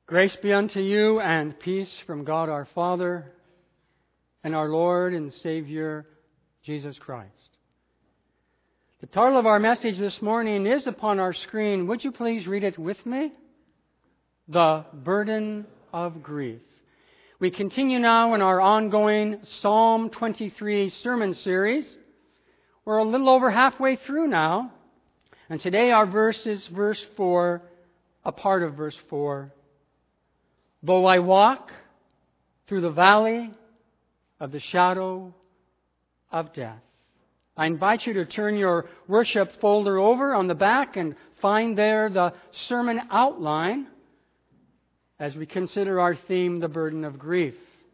Grace be unto you and peace from God our Father and our Lord and Savior, Jesus Christ. The title of our message this morning is upon our screen. Would you please read it with me? The Burden of Grief. We continue now in our ongoing Psalm 23 sermon series. We're a little over halfway through now. And today our verse is verse 4, a part of verse 4. Though I walk through the valley of the shadow of death. I invite you to turn your worship folder over on the back and find there the sermon outline as we consider our theme, the burden of grief.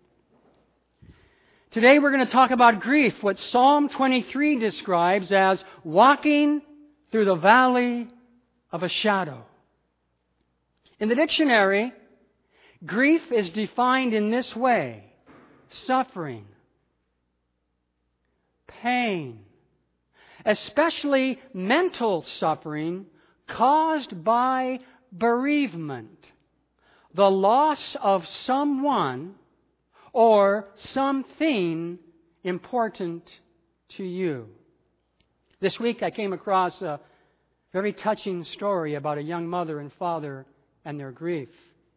Today we're going to talk about grief, what Psalm 23 describes as walking through the valley of a shadow. In the dictionary, grief is defined in this way: suffering, pain, especially mental suffering caused by bereavement, the loss of someone or something important to you. This week I came across a very touching story about a young mother and father and their grief.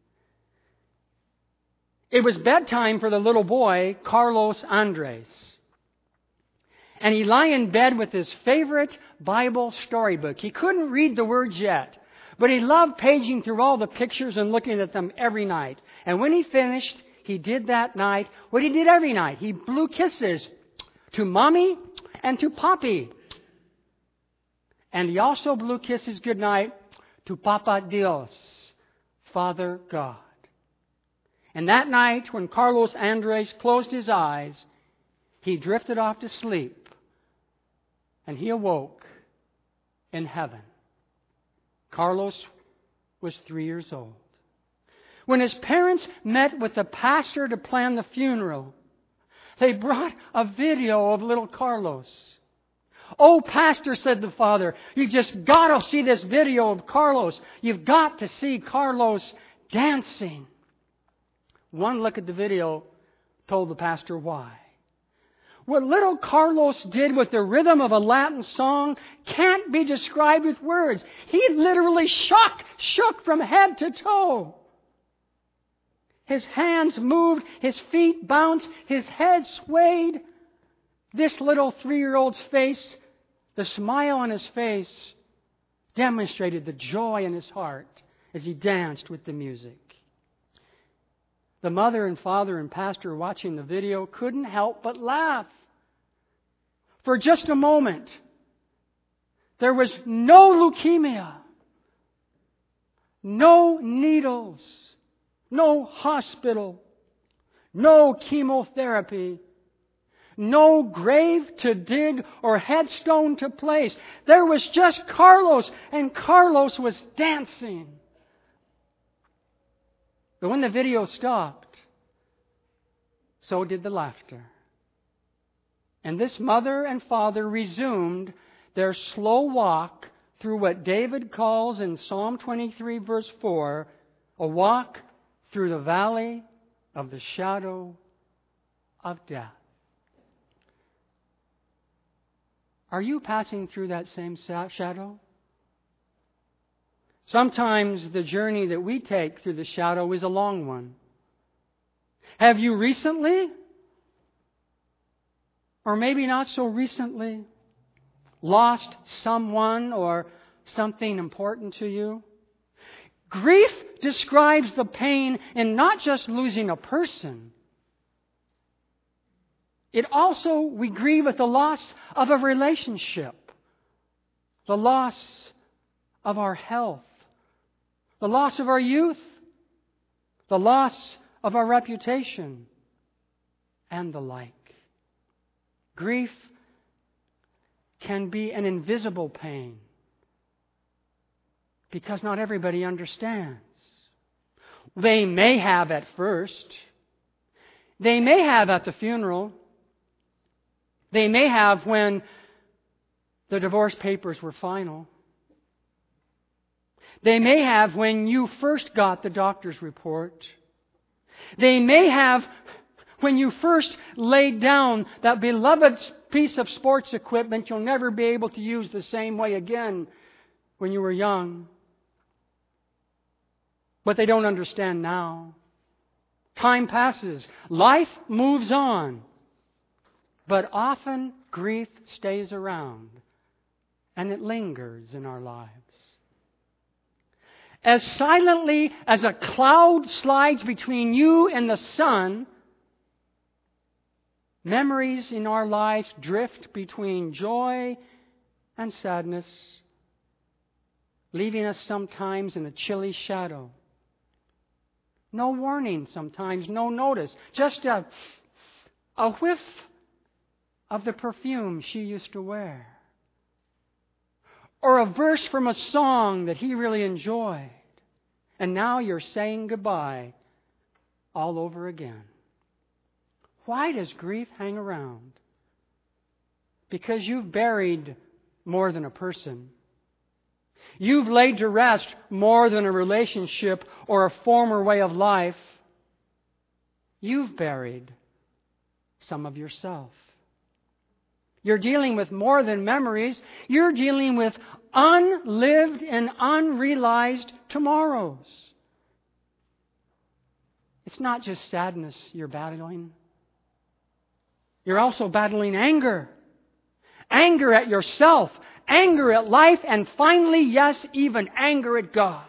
It was bedtime for the little boy, Carlos Andres. And he lay in bed with his favorite Bible storybook. He couldn't read the words yet, but he loved paging through all the pictures and looking at them every night. And when he finished, he did that night what he did every night. He blew kisses to Mommy and to Papi. And he also blew kisses goodnight to Papa Dios, Father God. And that night, when Carlos Andres closed his eyes, he drifted off to sleep. And he awoke in heaven. Carlos was 3 years old. When his parents met with the pastor to plan the funeral, they brought a video of little Carlos. "Oh, pastor," said the father, "you've just got to see this video of Carlos. You've got to see Carlos dancing." One look at the video told the pastor why. What little Carlos did with the rhythm of a Latin song can't be described with words. He literally shook from head to toe. His hands moved, his feet bounced, his head swayed. This little 3-year-old's face, the smile on his face, demonstrated the joy in his heart as he danced with the music. The mother and father and pastor watching the video couldn't help but laugh. For just a moment, there was no leukemia, no needles, no hospital, no chemotherapy, no grave to dig or headstone to place. There was just Carlos, and Carlos was dancing. But when the video stopped, so did the laughter. And this mother and father resumed their slow walk through what David calls in Psalm 23 verse 4, a walk through the valley of the shadow of death. Are you passing through that same shadow? Sometimes the journey that we take through the shadow is a long one. Have you recently, or maybe not so recently, lost someone or something important to you? Grief describes the pain in not just losing a person. We grieve at the loss of a relationship, the loss of our health, the loss of our youth, the loss of our reputation, and the like. Grief can be an invisible pain because not everybody understands. They may have at first. They may have at the funeral. They may have when the divorce papers were final. They may have when you first got the doctor's report. They may have when you first laid down that beloved piece of sports equipment you'll never be able to use the same way again when you were young. But they don't understand now. Time passes. Life moves on. But often grief stays around and it lingers in our lives. As silently as a cloud slides between you and the sun, memories in our lives drift between joy and sadness, leaving us sometimes in a chilly shadow. No warning sometimes, no notice. Just a whiff of the perfume she used to wear. Or a verse from a song that he really enjoyed. And now you're saying goodbye all over again. Why does grief hang around? Because you've buried more than a person. You've laid to rest more than a relationship or a former way of life. You've buried some of yourself. You're dealing with more than memories. You're dealing with unlived and unrealized tomorrows. It's not just sadness you're battling. You're also battling anger. Anger at yourself. Anger at life. And finally, yes, even anger at God.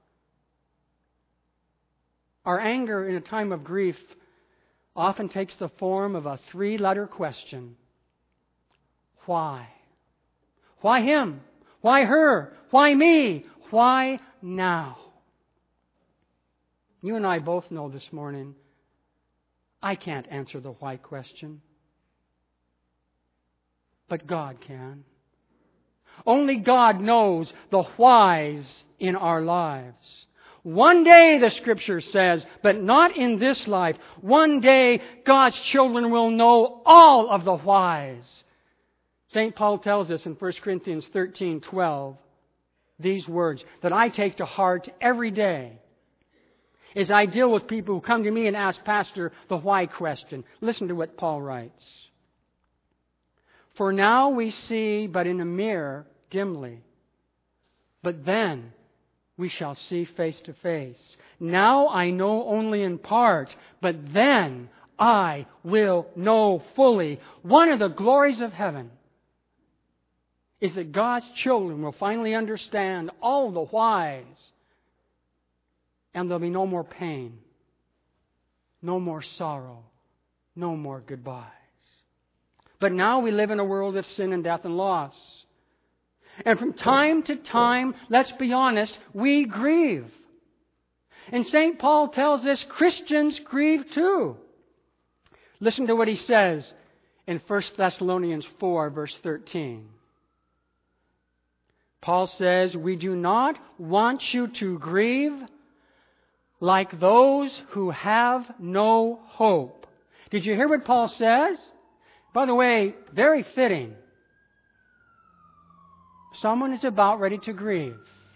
Our anger in a time of grief often takes the form of a 3-letter question. Why? Why him? Why her? Why me? Why now? You and I both know this morning, I can't answer the why question. But God can. Only God knows the whys in our lives. One day, the Scripture says, but not in this life. One day, God's children will know all of the whys. St. Paul tells us in 1 Corinthians 13:12 these words that I take to heart every day as I deal with people who come to me and ask, Pastor, the why question. Listen to what Paul writes. For now we see but in a mirror dimly, but then we shall see face to face. Now I know only in part, but then I will know fully. One of the glories of heaven is that God's children will finally understand all the whys. And there'll be no more pain, no more sorrow, no more goodbyes. But now we live in a world of sin and death and loss. And from time to time, let's be honest, we grieve. And St. Paul tells us Christians grieve too. Listen to what he says in 1 Thessalonians 4, verse 13. Paul says, we do not want you to grieve like those who have no hope. Did you hear what Paul says? By the way, very fitting. Someone is about ready to grieve.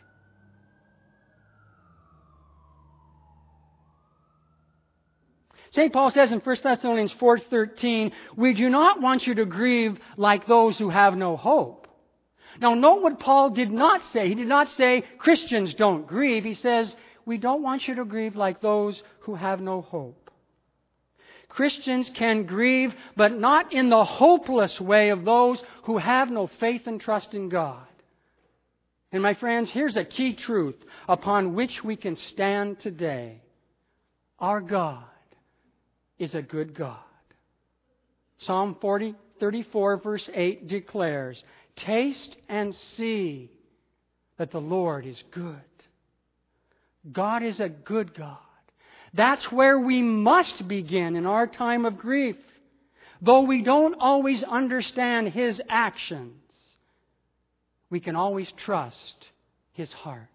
St. Paul says in 1 Thessalonians 4:13, we do not want you to grieve like those who have no hope. Now, note what Paul did not say. He did not say Christians don't grieve. He says, we don't want you to grieve like those who have no hope. Christians can grieve, but not in the hopeless way of those who have no faith and trust in God. And my friends, here's a key truth upon which we can stand today. Our God is a good God. Psalm 34 verse 8 declares, taste and see that the Lord is good. God is a good God. That's where we must begin in our time of grief. Though we don't always understand His actions, we can always trust His heart.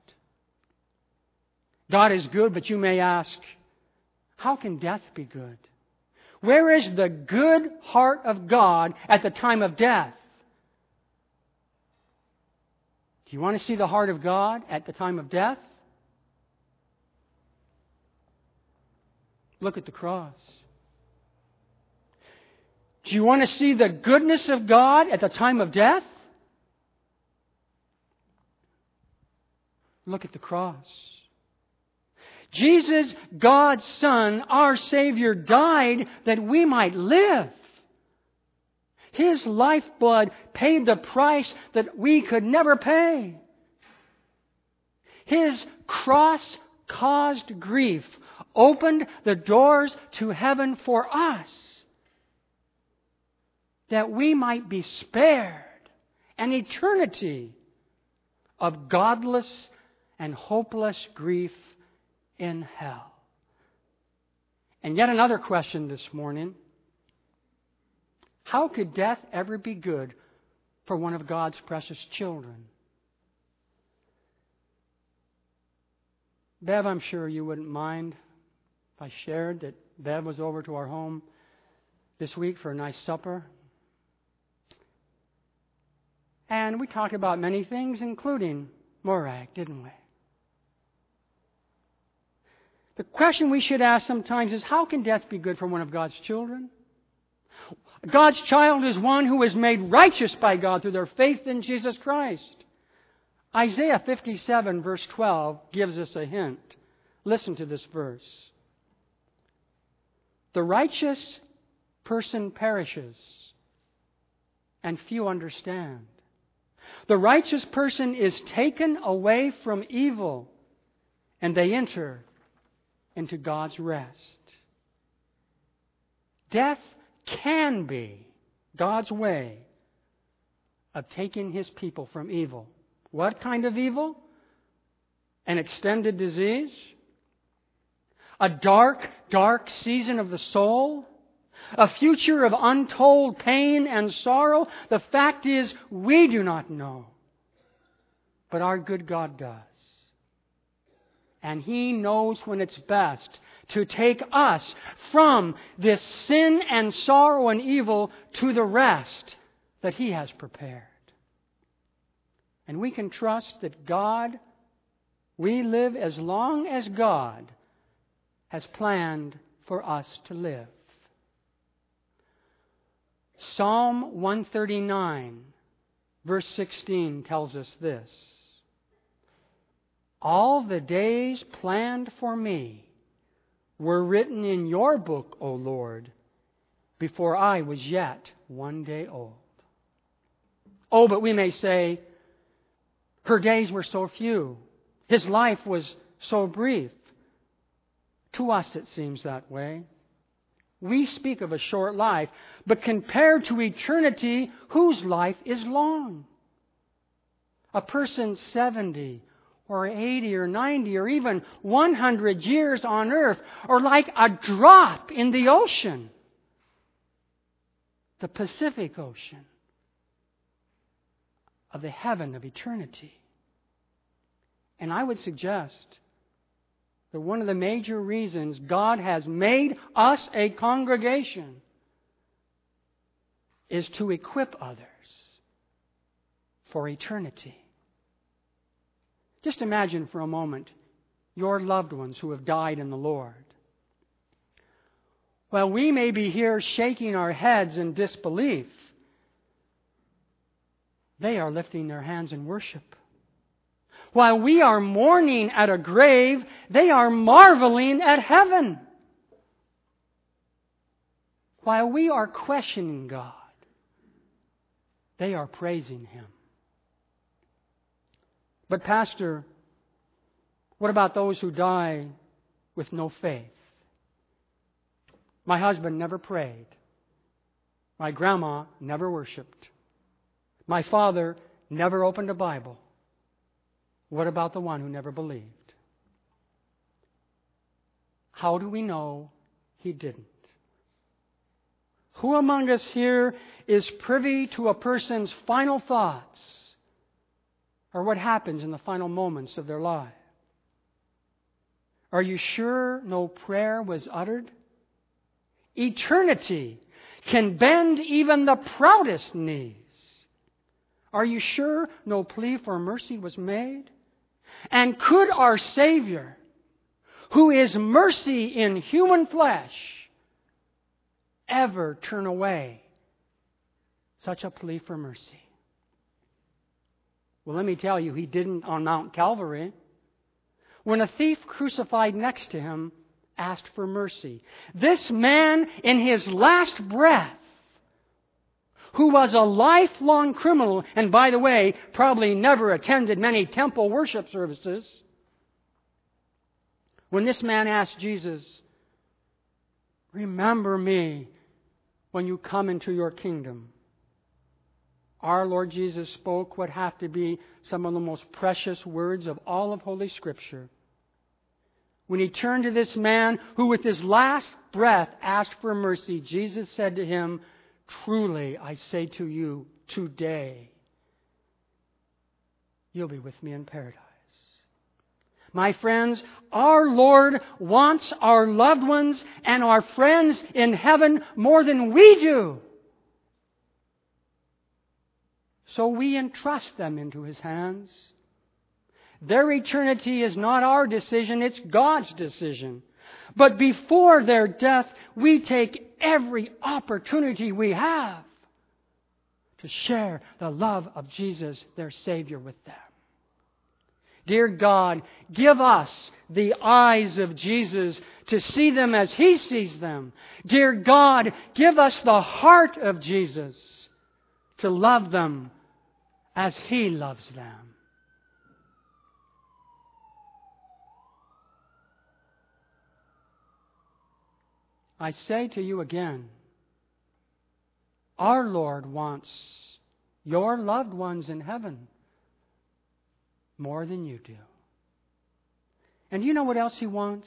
God is good, but you may ask, how can death be good? Where is the good heart of God at the time of death? Do you want to see the heart of God at the time of death? Look at the cross. Do you want to see the goodness of God at the time of death? Look at the cross. Jesus, God's Son, our Savior, died that we might live. His lifeblood paid the price that we could never pay. His cross-caused grief opened the doors to heaven for us, that we might be spared an eternity of godless and hopeless grief in hell. And yet another question this morning. How could death ever be good for one of God's precious children? Bev, I'm sure you wouldn't mind if I shared that Bev was over to our home this week for a nice supper. And we talked about many things, including Morag, didn't we? The question we should ask sometimes is, how can death be good for one of God's children? God's child is one who is made righteous by God through their faith in Jesus Christ. Isaiah 57 verse 12 gives us a hint. Listen to this verse. The righteous person perishes, and few understand. The righteous person is taken away from evil, and they enter into God's rest. Death can be God's way of taking His people from evil. What kind of evil? An extended disease? A dark, dark season of the soul? A future of untold pain and sorrow? The fact is, we do not know. But our good God does. And He knows when it's best to take us from this sin and sorrow and evil to the rest that He has prepared. And we can trust that God, we live as long as God has planned for us to live. Psalm 139, verse 16 tells us this. All the days planned for me were written in your book, O Lord, before I was yet one day old. Oh, but we may say, her days were so few. His life was so brief. To us it seems that way. We speak of a short life, but compared to eternity, whose life is long? A person 70 or 80 or 90 or even 100 years on earth are like a drop in the ocean, the Pacific Ocean of the heaven of eternity. And I would suggest that one of the major reasons God has made us a congregation is to equip others for eternity. Just imagine for a moment your loved ones who have died in the Lord. While we may be here shaking our heads in disbelief, they are lifting their hands in worship. While we are mourning at a grave, they are marveling at heaven. While we are questioning God, they are praising Him. But Pastor, what about those who die with no faith? My husband never prayed. My grandma never worshiped. My father never opened a Bible. What about the one who never believed? How do we know he didn't? Who among us here is privy to a person's final thoughts or what happens in the final moments of their life? Are you sure no prayer was uttered? Eternity can bend even the proudest knees. Are you sure no plea for mercy was made? And could our Savior, who is mercy in human flesh, ever turn away such a plea for mercy? Well, let me tell you, He didn't on Mount Calvary. When a thief crucified next to Him asked for mercy, this man in his last breath, who was a lifelong criminal, and by the way, probably never attended many temple worship services, when this man asked Jesus, "Remember me when you come into your kingdom," our Lord Jesus spoke what have to be some of the most precious words of all of Holy Scripture. When He turned to this man who with his last breath asked for mercy, Jesus said to him, "Truly, I say to you, today you'll be with me in paradise." My friends, our Lord wants our loved ones and our friends in heaven more than we do. So we entrust them into His hands. Their eternity is not our decision, it's God's decision. But before their death, we take every opportunity we have to share the love of Jesus, their Savior, with them. Dear God, give us the eyes of Jesus to see them as He sees them. Dear God, give us the heart of Jesus to love them as He loves them. I say to you again, our Lord wants your loved ones in heaven more than you do. And you know what else He wants?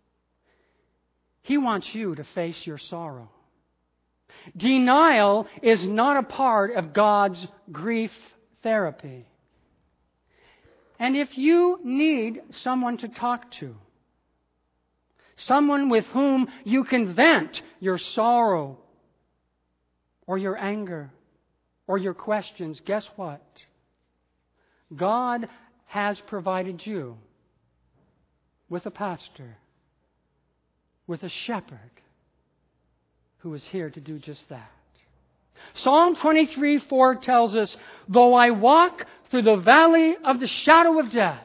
He wants you to face your sorrow. Denial is not a part of God's grief therapy. And if you need someone to talk to, someone with whom you can vent your sorrow or your anger or your questions, guess what? God has provided you with a pastor, with a shepherd who is here to do just that. Psalm 23:4 tells us, "Though I walk through the valley of the shadow of death,"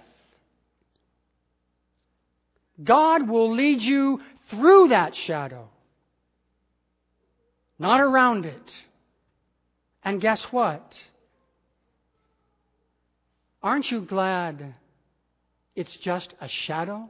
God will lead you through that shadow, not around it. And guess what? Aren't you glad it's just a shadow?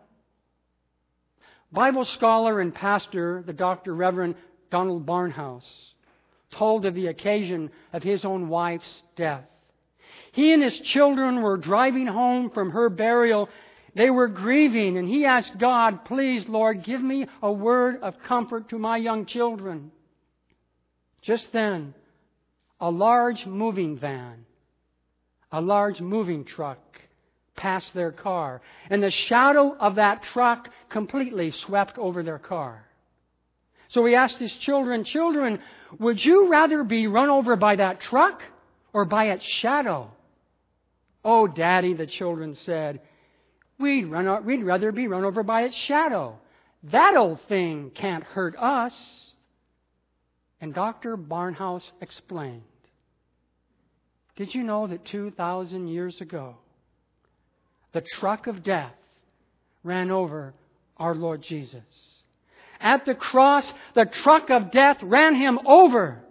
Bible scholar and pastor, the Dr. Reverend Donald Barnhouse, told of the occasion of his own wife's death. He and his children were driving home from her burial. They were grieving, and he asked God, "Please, Lord, give me a word of comfort to my young children." Just then, a large moving van, a large moving truck passed their car, and the shadow of that truck completely swept over their car. So he asked his children, "Children, would you rather be run over by that truck or by its shadow?" "Oh, Daddy," the children said, We'd rather be run over by its shadow. That old thing can't hurt us." And Dr. Barnhouse explained, "Did you know that 2,000 years ago, the truck of death ran over our Lord Jesus? At the cross, the truck of death ran Him over.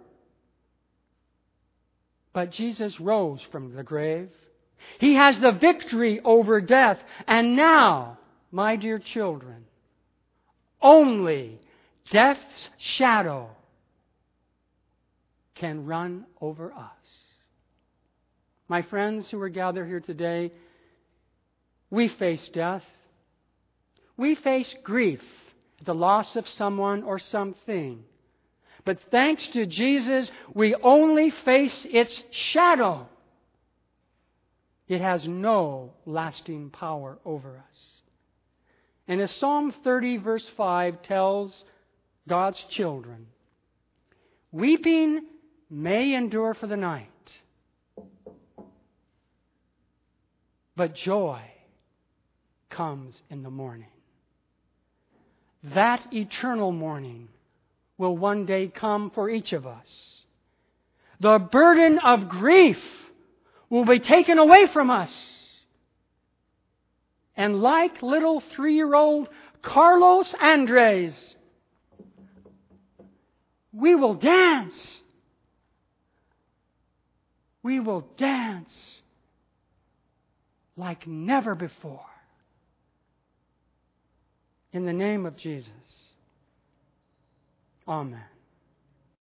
But Jesus rose from the grave. He has the victory over death. And now, my dear children, only death's shadow can run over us." My friends who are gathered here today, we face death. We face grief, the loss of someone or something. But thanks to Jesus, we only face its shadow. It has no lasting power over us. And as Psalm 30 verse 5 tells God's children, "Weeping may endure for the night, but joy comes in the morning. That eternal morning will one day come for each of us. The burden of grief will be taken away from us. And like little 3-year-old Carlos Andres, we will dance. We will dance like never before. In the name of Jesus. Amen.